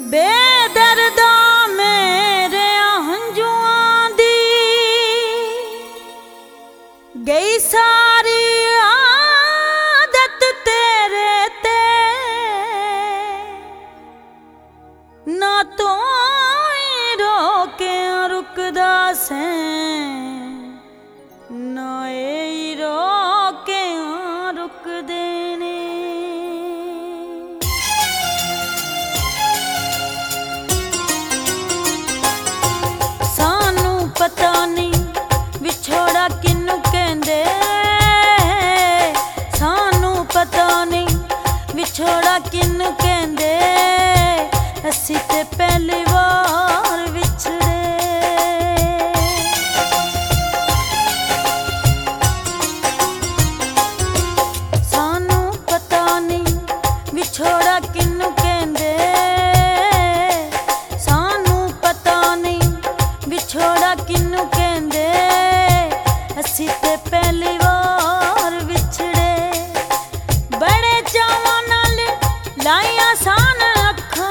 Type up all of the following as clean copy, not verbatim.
बेदर्दा मेरे हंजुआं दी गई सारी आदत तेरे ते ना तो रोके रुकदा से ना ए रोके रुक देने। सानू पता नहीं विछोड़ा किनू कहंदे, सानू पता नहीं विछोड़ा किनू कहंदे, असी ते पहली बार विछड़े। सानू पता नहीं विछोड़ा किनू कहंदे, सानू पता नहीं विछोड़ा किनू कहंदे, असी ते पहली बार विछड़े। बड़े चावां नाल लाइया सान अखां,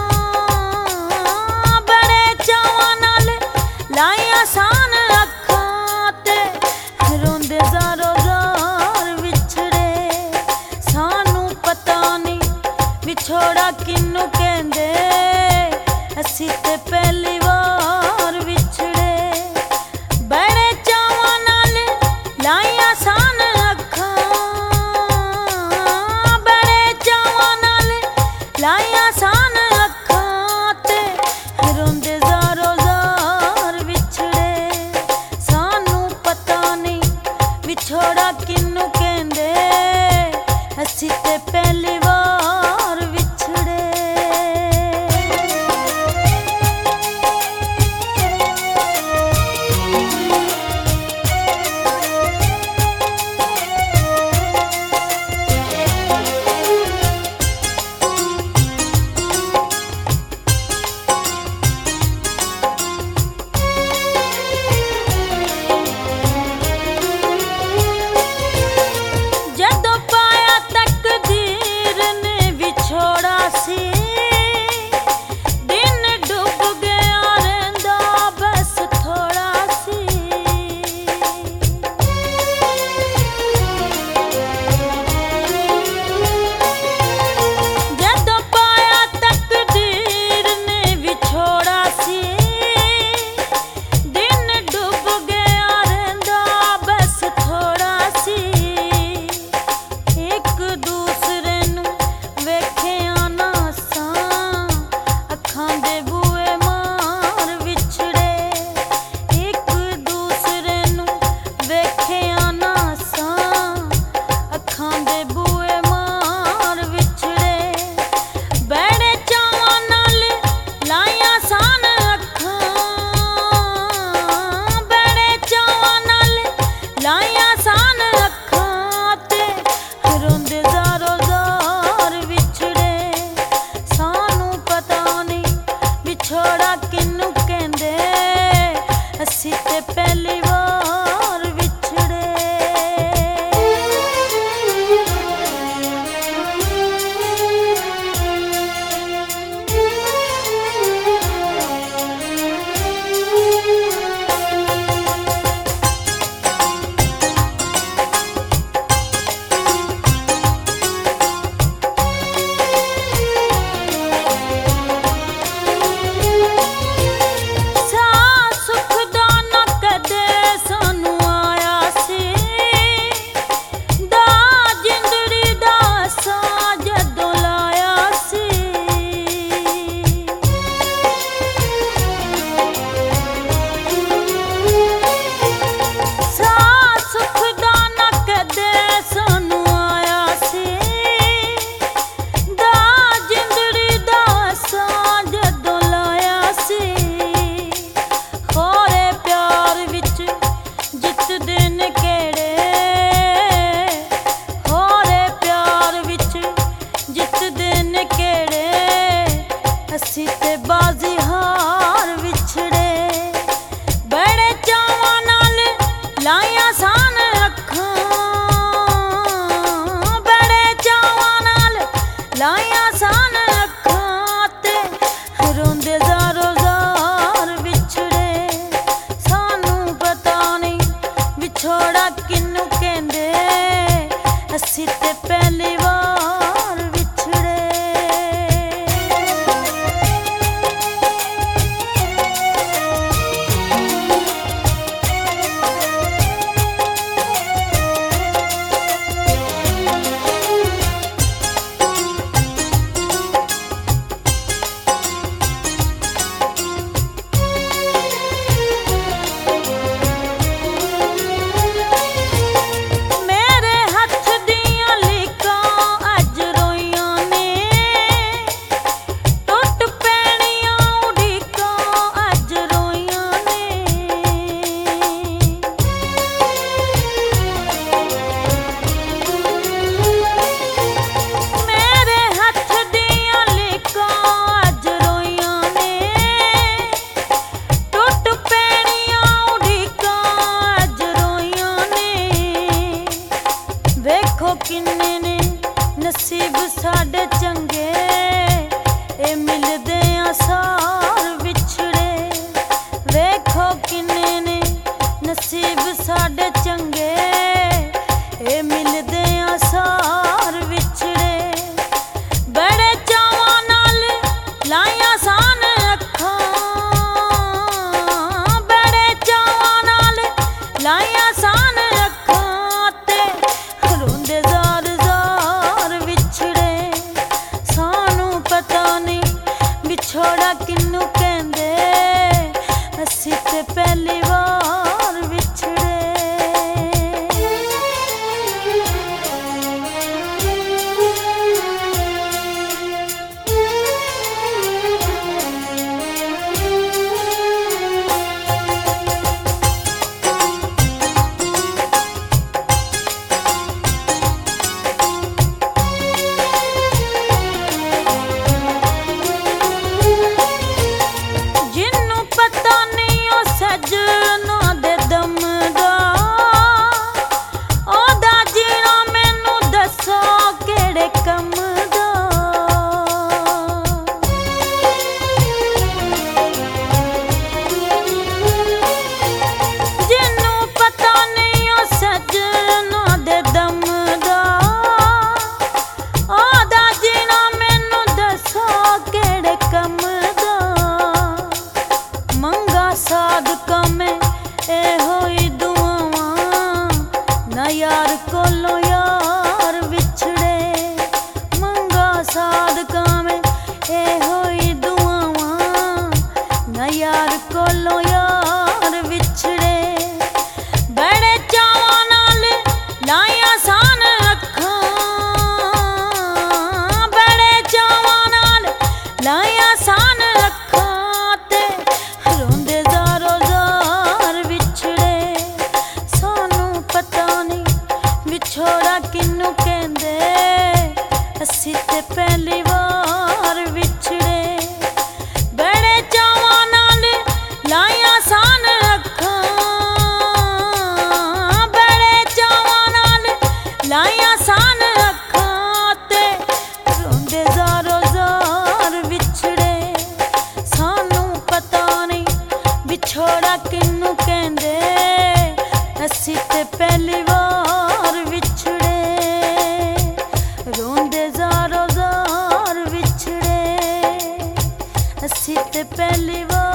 बड़े चावां नाल लाइया सान अखां ते रोंदे ज़ारो ज़ार विछड़े। सानू पता नहीं विछोड़ा किनू कहंदे, असी ते पहली बार विछड़े। बड़े चावां नाल लाइया सान अखां, बड़े चावां नाल लाइया सान अखां ते रोंदे ज़ारो ज़ार विछड़े। सानू पता नहीं विछोड़ा किनू कहंदे, असी ते पहली बार विछड़े। ਅਸੀਂ ਤੇ ਪਹਿਲੀ ਵਾਰ ਵਿਛੜੇ। ਬੜੇ ਚਾਵਾਂ ਨਾਲ ਲਾਈਆਂ ਸਾਨ ਅੱਖਾਂ, ਬੜੇ ਚਾਵਾਂ ਨਾਲ ਲਾਈਆਂ ਸਾਨ ਅੱਖਾਂ ਤੇ ਰੋਂਦੇ ਜ਼ਾਰੋ ਜ਼ਾਰ ਵਿਛੜੇ। ਸਾਨੂੰ ਪਤਾ ਨਹੀਂ ਵਿਛੋੜਾ ਕਿਹਨੂੰ ਕਹਿੰਦੇ, ਅਸੀਂ ਤੇ ਪਹਿਲੀ ਵਾਰ ਵਿਛੜੇ। ਰੋਂਦੇ ਜ਼ਾਰੋ ਜ਼ਾਰ ਵਿਛੜੇ, ਅਸੀਂ ਤੇ ਪਹਿਲੀ ਵਾਰ